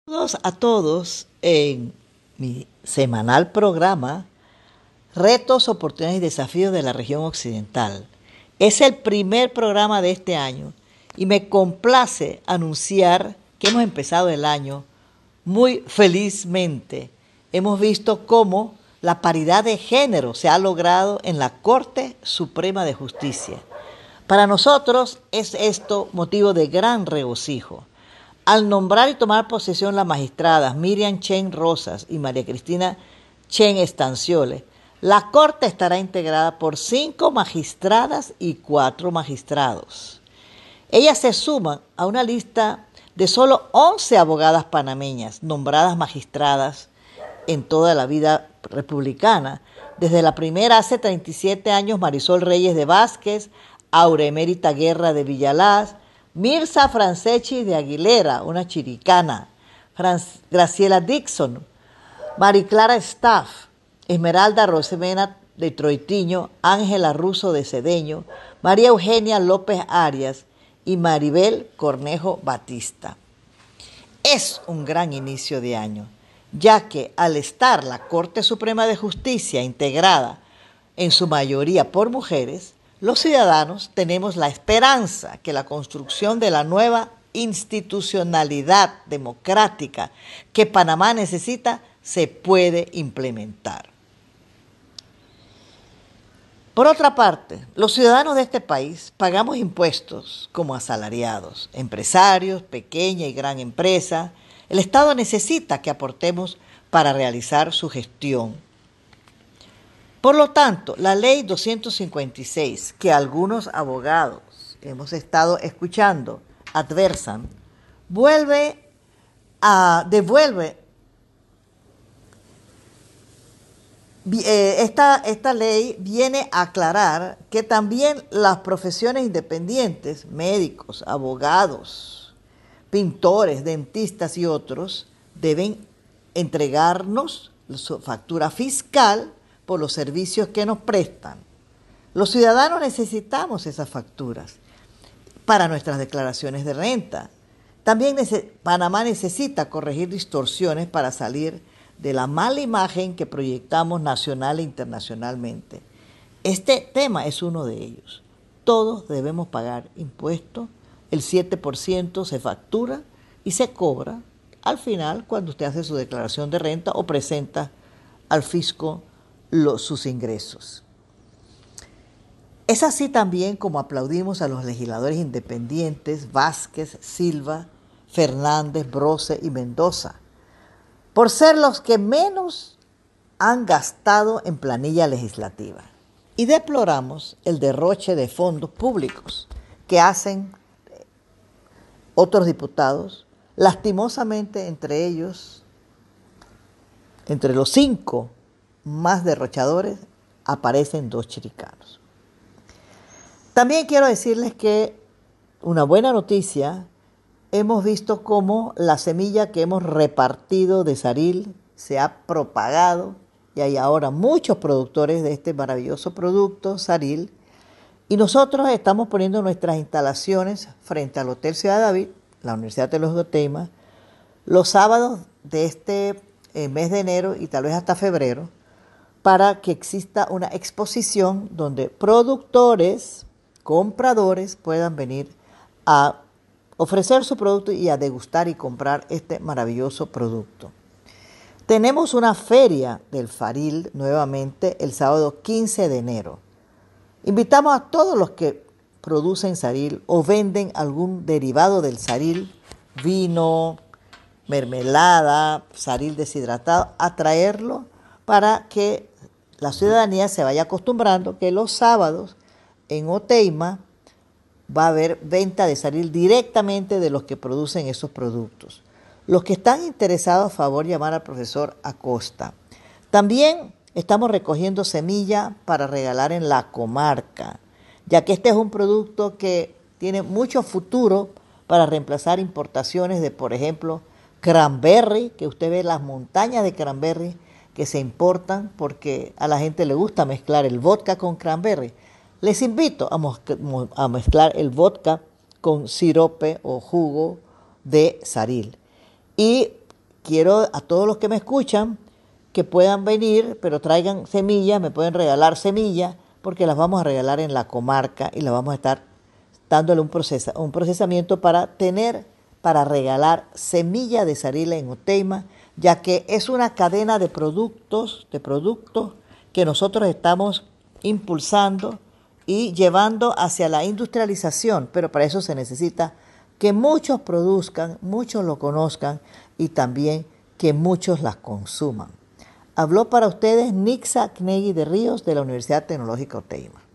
Saludos a todos en mi semanal programa Retos, Oportunidades y Desafíos de la Región Occidental. Es el primer programa de este año y me complace anunciar que hemos empezado el año muy felizmente. Hemos visto cómo la paridad de género se ha logrado en la Corte Suprema de Justicia. Para nosotros es esto motivo de gran regocijo. Al nombrar y tomar posesión las magistradas Miriam Chen Rosas y María Cristina Chen Estanciole, la Corte estará integrada por 5 magistradas y 4 magistrados. Ellas se suman a una lista de solo 11 abogadas panameñas nombradas magistradas en toda la vida republicana. Desde la primera, hace 37 años, Marisol Reyes de Vázquez, Auremérita Guerra de Villalaz, Mirza Franceschi de Aguilera, una chiricana, Graciela Dixon, Mariclara Staff, Esmeralda Rosemena de Troitiño, Ángela Russo de Cedeño, María Eugenia López Arias y Maribel Cornejo Batista. Es un gran inicio de año, ya que al estar la Corte Suprema de Justicia integrada en su mayoría por mujeres, los ciudadanos tenemos la esperanza que la construcción de la nueva institucionalidad democrática que Panamá necesita se puede implementar. Por otra parte, los ciudadanos de este país pagamos impuestos como asalariados, empresarios, pequeña y gran empresa. El Estado necesita que aportemos para realizar su gestión. Por lo tanto, la ley 256, que algunos abogados hemos estado escuchando, adversan, esta ley viene a aclarar que también las profesiones independientes, médicos, abogados, pintores, dentistas y otros, deben entregarnos su factura fiscal por los servicios que nos prestan. Los ciudadanos necesitamos esas facturas para nuestras declaraciones de renta. También Panamá necesita corregir distorsiones para salir de la mala imagen que proyectamos nacional e internacionalmente. Este tema es uno de ellos. Todos debemos pagar impuestos, el 7% se factura y se cobra al final cuando usted hace su declaración de renta o presenta al fisco sus ingresos. Es así también como aplaudimos a los legisladores independientes Vázquez, Silva, Fernández, Brose y Mendoza, por ser los que menos han gastado en planilla legislativa. Y deploramos el derroche de fondos públicos que hacen otros diputados, lastimosamente entre ellos, entre los 5 más derrochadores, aparecen 2 chiricanos. También quiero decirles que una buena noticia, hemos visto cómo la semilla que hemos repartido de saril se ha propagado y hay ahora muchos productores de este maravilloso producto, saril, y nosotros estamos poniendo nuestras instalaciones frente al Hotel Ciudad David, la Universidad de los Teima, los sábados de este mes de enero y tal vez hasta febrero, para que exista una exposición donde productores, compradores puedan venir a ofrecer su producto y a degustar y comprar este maravilloso producto. Tenemos una feria del faril nuevamente el sábado 15 de enero. Invitamos a todos los que producen saril o venden algún derivado del saril, vino, mermelada, saril deshidratado, a traerlo para que la ciudadanía se vaya acostumbrando que los sábados en Oteima va a haber venta de saril directamente de los que producen esos productos. Los que están interesados, a favor, llamar al profesor Acosta. También estamos recogiendo semilla para regalar en la comarca, ya que este es un producto que tiene mucho futuro para reemplazar importaciones de, por ejemplo, cranberry, que usted ve las montañas de cranberry que se importan porque a la gente le gusta mezclar el vodka con cranberry. Les invito a mezclar el vodka con sirope o jugo de saril. Y quiero a todos los que me escuchan que puedan venir, pero traigan semillas, me pueden regalar semillas, porque las vamos a regalar en la comarca y las vamos a estar dándole un procesamiento para regalar semilla de sarila en Oteima, ya que es una cadena de productos que nosotros estamos impulsando y llevando hacia la industrialización, pero para eso se necesita que muchos produzcan, muchos lo conozcan y también que muchos las consuman. Habló para ustedes Nixa Knegui de Ríos de la Universidad Tecnológica Oteima.